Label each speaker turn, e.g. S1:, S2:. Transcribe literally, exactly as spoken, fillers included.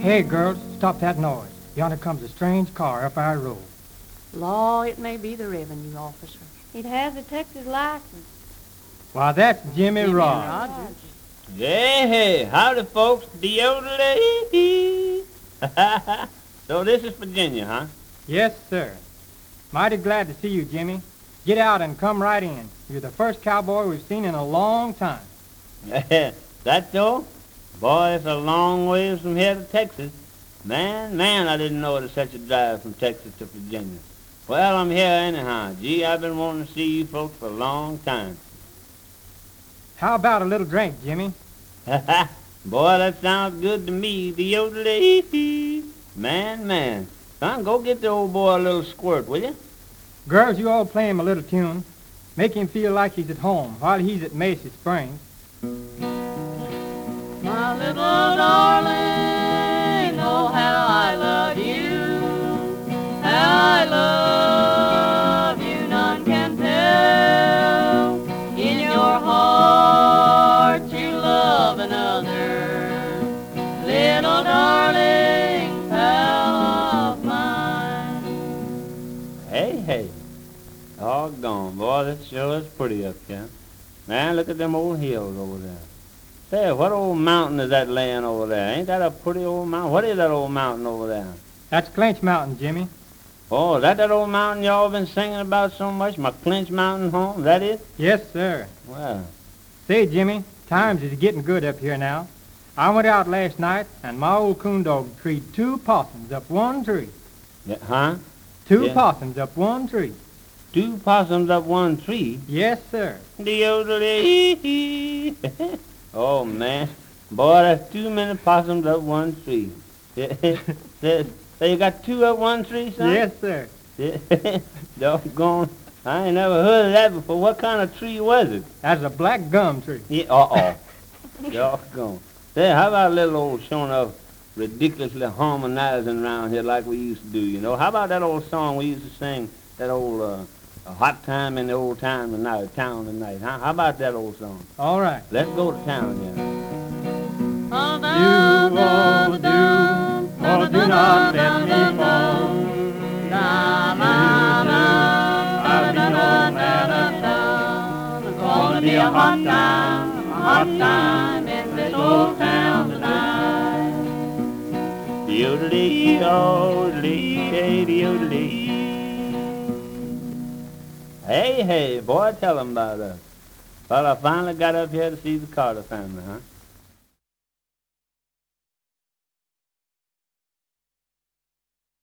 S1: Hey, girls, stop that noise. Yonder comes a strange car up our road.
S2: Law, it may be the revenue officer.
S3: It has a Texas license.
S1: Why, that's Jimmy,
S2: Jimmy
S1: Rogers.
S2: Rogers.
S4: Hey, hey, howdy, folks. Deodorant. So this is Virginia, huh?
S1: Yes, sir. Mighty glad to see you, Jimmy. Get out and come right in. You're the first cowboy we've seen in a long time.
S4: That's so? Boy, it's a long ways from here to Texas. Man, man, I didn't know it was such a drive from Texas to Virginia. Well, I'm here anyhow. Gee, I've been wanting to see you folks for a long time.
S1: How about a little drink, Jimmy?
S4: Boy, that sounds good to me. Deodorant. Man, man. Son, go get the old boy a little squirt, will you?
S1: Girls, you all play him a little tune. Make him feel like he's at home while he's at Macy Springs.
S2: My little darling, oh how I love you, how I love you, none can tell. In your heart you love another, little darling pal of mine.
S4: Hey, hey. Doggone, boy, that sure is pretty up here. Man, look at them old hills over there. Say, what old mountain is that laying over there? Ain't that a pretty old mountain? What is that old mountain over there?
S1: That's Clinch Mountain, Jimmy.
S4: Oh, is that that old mountain y'all been singing about so much? My Clinch Mountain home? Is that it?
S1: Yes, sir.
S4: Well,
S1: Say, Jimmy, times is getting good up here now. I went out last night, and my old coon dog treed two possums up one tree.
S4: yeah, huh?
S1: Two
S4: Yeah.
S1: possums up one tree.
S4: Two possums up one tree.
S1: Yes, sir.
S4: Deodorant. Oh, man. Boy, that's too many possums up one tree. So you got two up one tree, son?
S1: Yes, sir.
S4: Doggone. I ain't never heard of that before. What kind of tree was it?
S1: That's a black gum tree.
S4: Yeah, uh-oh. Doggone. Say, how about a little old showing of ridiculously harmonizing around here like we used to do, you know? How about that old song we used to sing, that old uh, a hot time in the old time tonight, town tonight, huh? How about that old song?
S1: All right.
S4: Let's go to town, yeah.
S1: Do, oh, do, oh, do not let me fall. I'll be home at a town. It's gonna be a hot time, a hot time in this old town tonight.
S4: Deodorant, oh, deodorant. Hey, hey, boy, tell 'em about us. Well, I finally got up here to see the Carter family, huh?